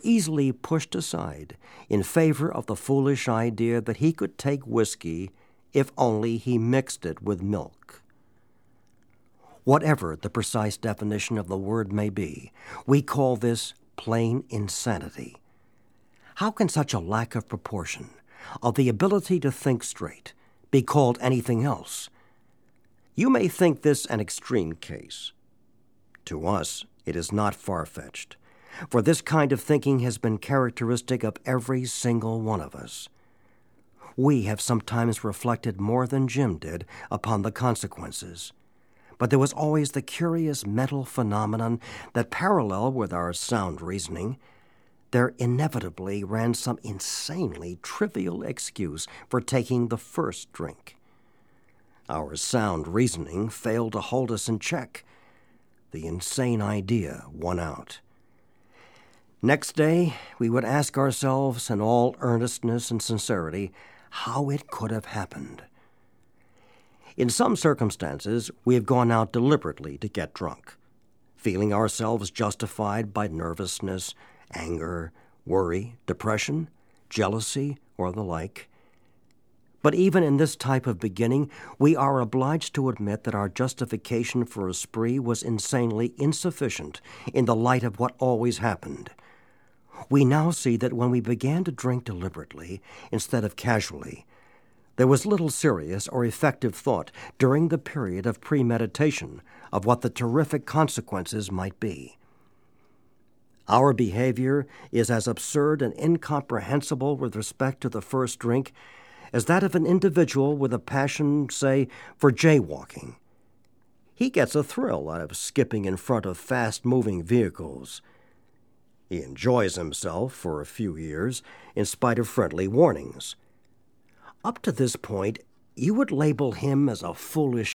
easily pushed aside in favor of the foolish idea that he could take whiskey if only he mixed it with milk. Whatever the precise definition of the word may be, we call this plain insanity. How can such a lack of proportion, of the ability to think straight, be called anything else? You may think this an extreme case. To us, it is not far-fetched, for this kind of thinking has been characteristic of every single one of us. We have sometimes reflected more than Jim did upon the consequences, but there was always the curious mental phenomenon that, parallel with our sound reasoning, there inevitably ran some insanely trivial excuse for taking the first drink. Our sound reasoning failed to hold us in check. The insane idea won out. Next day, we would ask ourselves in all earnestness and sincerity how it could have happened. In some circumstances, we have gone out deliberately to get drunk, feeling ourselves justified by nervousness, anger, worry, depression, jealousy, or the like. But even in this type of beginning, we are obliged to admit that our justification for a spree was insanely insufficient in the light of what always happened. We now see that when we began to drink deliberately instead of casually, there was little serious or effective thought during the period of premeditation of what the terrific consequences might be. Our behavior is as absurd and incomprehensible with respect to the first drink as that of an individual with a passion, say, for jaywalking. He gets a thrill out of skipping in front of fast-moving vehicles. He enjoys himself for a few years in spite of friendly warnings. Up to this point, you would label him as a foolish